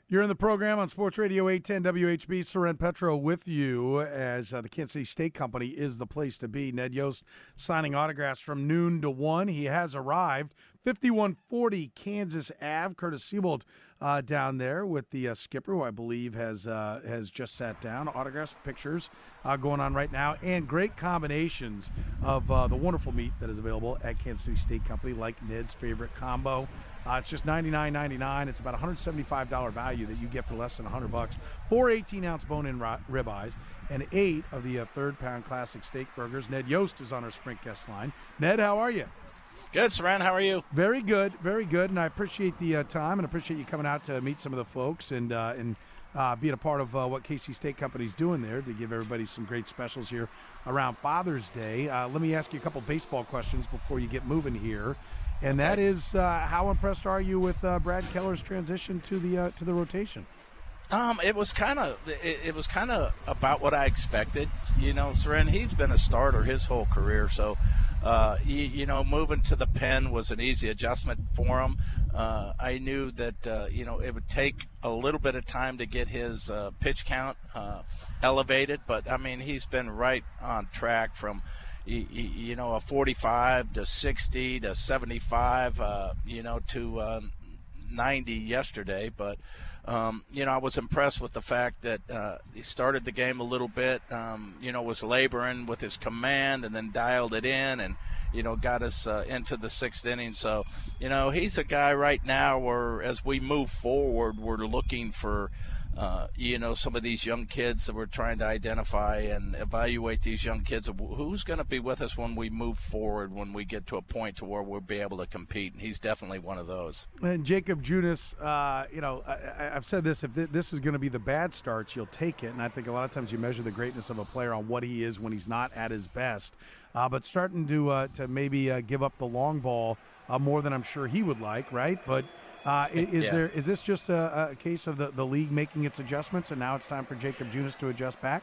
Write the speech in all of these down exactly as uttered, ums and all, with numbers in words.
You're in the program on Sports Radio eight ten W H B. Soren Petro with you as uh, the Kansas City State Company is the place to be. Ned Yost signing autographs from noon to one. He has arrived. fifty-one forty Kansas Avenue. Curtis Seabold uh, down there with the uh, skipper, who I believe has uh, has just sat down. Autographs, pictures uh, going on right now, and great combinations of uh, the wonderful meat that is available at Kansas City State Company, like Ned's favorite combo. Uh, it's just ninety-nine ninety-nine. It's about one hundred seventy-five dollars value that you get for less than one hundred bucks. Four eighteen-ounce bone-in ribeyes and eight of the uh, third-pound classic steak burgers. Ned Yost is on our Sprint guest line. Ned, how are you? Good, Saran. How are you? Very good, very good. And I appreciate the uh, time and appreciate you coming out to meet some of the folks and uh, and uh, being a part of uh, what K C State Company's doing there to give everybody some great specials here around Father's Day. Uh, let me ask you a couple baseball questions before you get moving here. And that is, uh, how impressed are you with uh, Brad Keller's transition to the uh, to the rotation? Um, it was kind of it, it was kind of about what I expected. You know, Seren, he's been a starter his whole career, so uh, you, you know, moving to the pen was an easy adjustment for him. Uh, I knew that uh, you know it would take a little bit of time to get his uh, pitch count uh, elevated, but I mean he's been right on track from. You know, a forty-five to sixty to seventy-five, uh, you know, to uh, ninety yesterday. But, um, you know, I was impressed with the fact that uh, he started the game a little bit, um, you know, was laboring with his command and then dialed it in and, you know, got us uh, into the sixth inning. So, you know, he's a guy right now where as we move forward, we're looking for, Uh, you know, some of these young kids that we're trying to identify and evaluate these young kids. Who's going to be with us when we move forward, when we get to a point to where we'll be able to compete? And he's definitely one of those. And Jacob Junis, uh, you know, I, I've said this, if th- this is going to be the bad starts, you'll take it. And I think a lot of times you measure the greatness of a player on what he is when he's not at his best. Uh, but starting to, uh, to maybe uh, give up the long ball uh, more than I'm sure he would like, right? But Uh, is yeah. there is this just a, a case of the, the league making its adjustments, and now it's time for Jacob Junis to adjust back?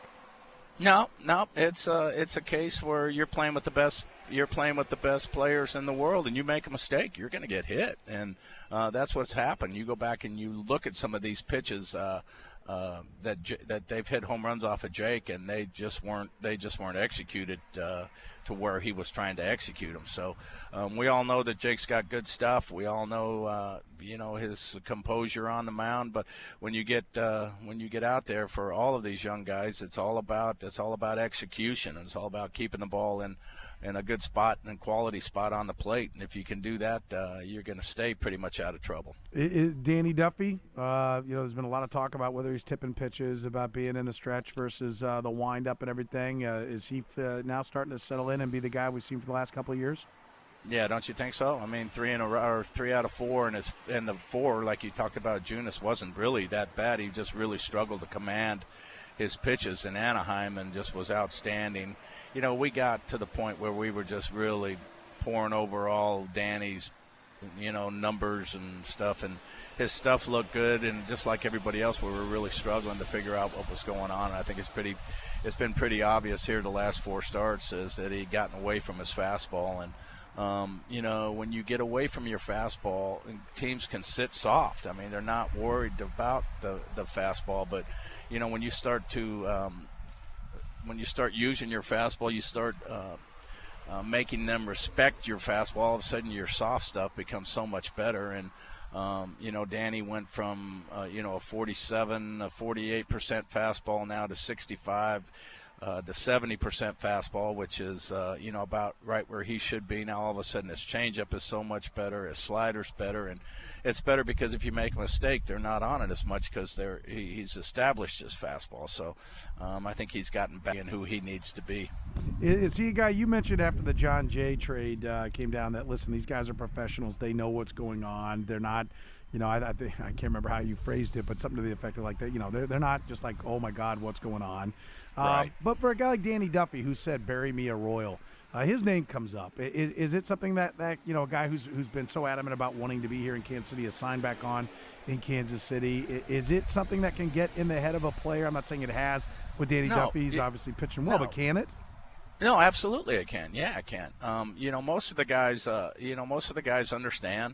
No, no, it's uh, it's a case where you're playing with the best. You're playing with the best players in the world, and you make a mistake, you're going to get hit, and uh, that's what's happened. You go back and you look at some of these pitches uh, uh, that J- that they've hit home runs off of Jake, and they just weren't they just weren't executed uh, to where he was trying to execute them. So um, we all know that Jake's got good stuff. We all know uh, you know his composure on the mound, but when you get uh, when you get out there for all of these young guys, it's all about it's all about execution, and it's all about keeping the ball in. in a good spot and quality spot on the plate. And if you can do that, uh, you're going to stay pretty much out of trouble. It, it, Danny Duffy, uh, you know, there's been a lot of talk about whether he's tipping pitches, about being in the stretch versus uh, the wind-up and everything. Uh, is he uh, now starting to settle in and be the guy we've seen for the last couple of years? Yeah, don't you think so? I mean, three in a row, or three out of four, and his and the four, like you talked about, Junis wasn't really that bad. He just really struggled to command his pitches in Anaheim and just was outstanding. You know, we got to the point where we were just really pouring over all Danny's, you know, numbers and stuff, and his stuff looked good, and just like everybody else, we were really struggling to figure out what was going on. And I think it's pretty, it's been pretty obvious here the last four starts is that he'd gotten away from his fastball, and um, you know, when you get away from your fastball, teams can sit soft. I mean, they're not worried about the the fastball, but you know, when you start to um, when you start using your fastball, you start uh, uh, making them respect your fastball. All of a sudden, your soft stuff becomes so much better. And um, you know, Danny went from uh, you know a forty-seven, a forty-eight percent fastball now to sixty-five. Uh, the seventy percent fastball, which is, uh, you know, about right where he should be. Now all of a sudden his changeup is so much better, his slider's better, and it's better because if you make a mistake, they're not on it as much because they're he, he's established his fastball. So um, I think he's gotten back in who he needs to be. Is he a guy you mentioned after the John Jay trade uh, came down that, listen, these guys are professionals. They know what's going on. They're not – You know, I I, think, I can't remember how you phrased it, but something to the effect of like that. You know, they're they're not just like, oh my God, what's going on? Right. Um, but for a guy like Danny Duffy, who said, "Bury me a Royal," uh, his name comes up. Is, is it something that, that you know, a guy who's who's been so adamant about wanting to be here in Kansas City, is signed back on in Kansas City? Is it something that can get in the head of a player? I'm not saying it has with Danny no, Duffy. He's it, obviously pitching well, no. but can it? No, absolutely it can. Yeah, it can. Um, you know, most of the guys, uh, you know, most of the guys understand.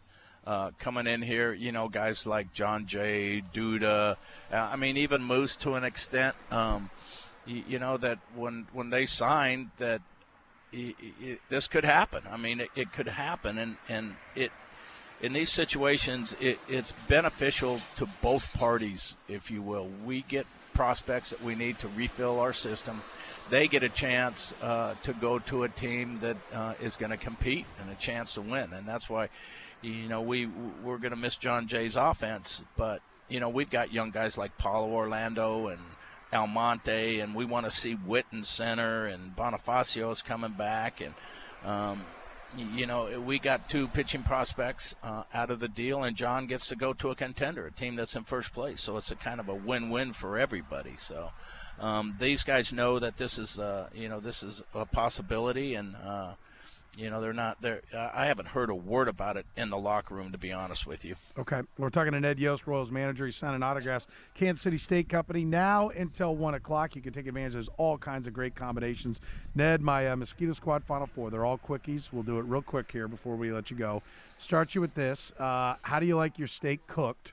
uh, coming in here. You know, guys like John Jay, Duda. Uh, I mean, even Moose to an extent. Um, you, you know that when when they signed that. It, it, this could happen. I mean, it, it could happen, and, and it in these situations, it, it's beneficial to both parties, if you will. We get prospects that we need to refill our system. They get a chance uh, to go to a team that uh, is going to compete and a chance to win, and that's why, you know, we we're going to miss John Jay's offense, but you know, we've got young guys like Paulo Orlando and Almonte, and we want to see Witt in center, and Bonifacio's coming back, and um, you know, we got two pitching prospects uh, out of the deal, and John gets to go to a contender, a team that's in first place. So it's a kind of a win-win for everybody. So um, these guys know that this is, uh, you know, this is a possibility, and uh, you know, they're not there. Uh, I haven't heard a word about it in the locker room, to be honest with you. Okay. We're talking to Ned Yost, Royals manager. He's signing autographs. Kansas City State Company now until one o'clock. You can take advantage. There's all kinds of great combinations. Ned, my uh, Mosquito Squad Final Four, they're all quickies. We'll do it real quick here before we let you go. Start you with this. Uh, how do you like your steak cooked?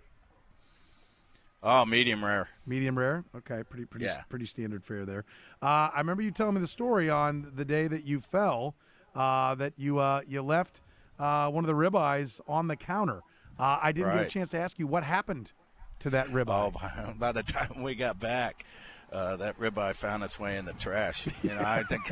Oh, medium rare. Medium rare? Okay, pretty pretty Yeah. pretty standard fare there. Uh, I remember you telling me the story on the day that you fell, uh, that you uh, you left uh, one of the ribeyes on the counter. Uh, I didn't get a Right. chance to ask you what happened to that ribeye. Oh, by, by the time we got back, uh, that ribeye found its way in the trash. You know, I think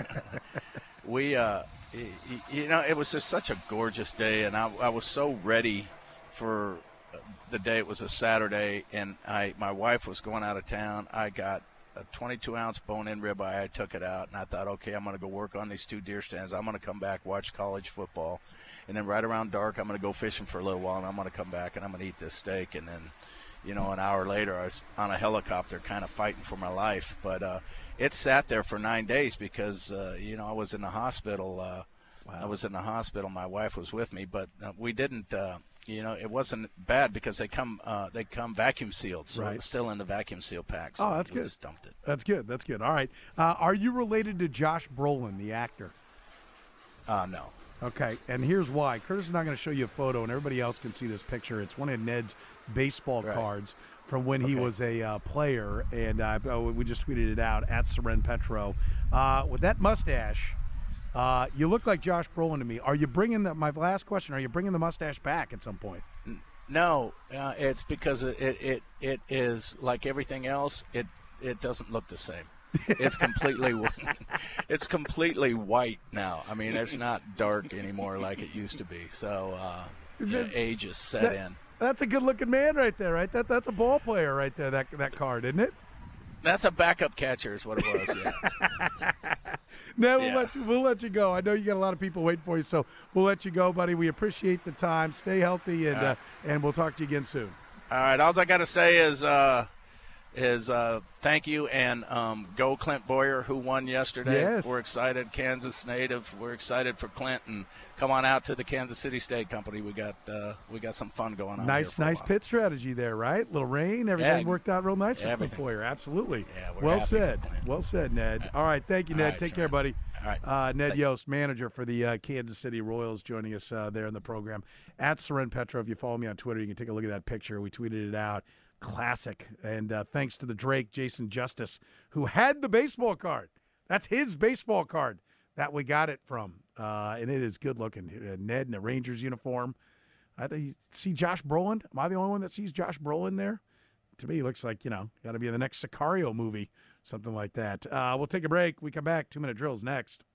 we, uh, y- y- you know, it was just such a gorgeous day, and I, I was so ready for the day. It was a Saturday, and I, my wife was going out of town. I got a twenty-two ounce bone-in ribeye. I took it out, and I thought, okay, I'm going to go work on these two deer stands. I'm going to come back, watch college football, and then right around dark, I'm going to go fishing for a little while, and I'm going to come back, and I'm going to eat this steak. And then, you know, an hour later, I was on a helicopter kind of fighting for my life. But uh, it sat there for nine days because, uh, you know, I was in the hospital. Uh, Wow. I was in the hospital. My wife was with me, but uh, we didn't uh, – you know, it wasn't bad because they come uh, they come vacuum sealed, so Right. it was still in the vacuum seal pack. So Oh, that's we good. just dumped it. That's good. That's good. All right. Uh, are you related to Josh Brolin, the actor? Uh, no. Okay, and here's why. Curtis is not going to show you a photo, and everybody else can see this picture. It's one of Ned's baseball Right. cards from when he Okay. was a uh, player, and uh, oh, we just tweeted it out, at Seren Petro. Uh, with that mustache, uh, you look like Josh Brolin to me. Are you bringing the – my last question, are you bringing the mustache back at some point? No, uh, it's because it, it, it, it is like everything else. It it doesn't look the same. It's completely it's completely white now. I mean, it's not dark anymore like it used to be. So uh, the age is set That- in. That's a good-looking man right there, right? That That's a ball player right there, that that card, isn't it? That's a backup catcher is what it was, yeah. No, we'll Yeah. let you. We'll let you go. I know you got a lot of people waiting for you, so we'll let you go, buddy. We appreciate the time. Stay healthy, and All right. uh, and we'll talk to you again soon. All right, all I got to say is uh, is uh, thank you, and um, go Clint Boyer, who won yesterday. Yes. We're excited, Kansas native. We're excited for Clint, and come on out to the Kansas City State Company. We got uh, we got some fun going on. Nice, here for a nice while. pit strategy there, right? Little rain, everything Yeah, worked out real nice for Clint everything. Boyer. Absolutely. Yeah, we're well happy said. for Clint. Well said, Ned. All right, thank you, All Ned. right, Take sir. care, buddy. All right. Uh, Ned Thank- Yost, manager for the uh, Kansas City Royals, joining us uh, there in the program. At Seren Petro, if you follow me on Twitter, you can take a look at that picture. We tweeted it out. Classic. And uh, thanks to the Drake, Jason Justice, who had the baseball card. That's his baseball card that we got it from. Uh, and it is good looking. Uh, Ned in a Rangers uniform. I think you see Josh Brolin. Am I the only one that sees Josh Brolin there? To me, he looks like, you know, got to be in the next Sicario movie, something like that. Uh, we'll take a break. We come back. Two-minute drills next.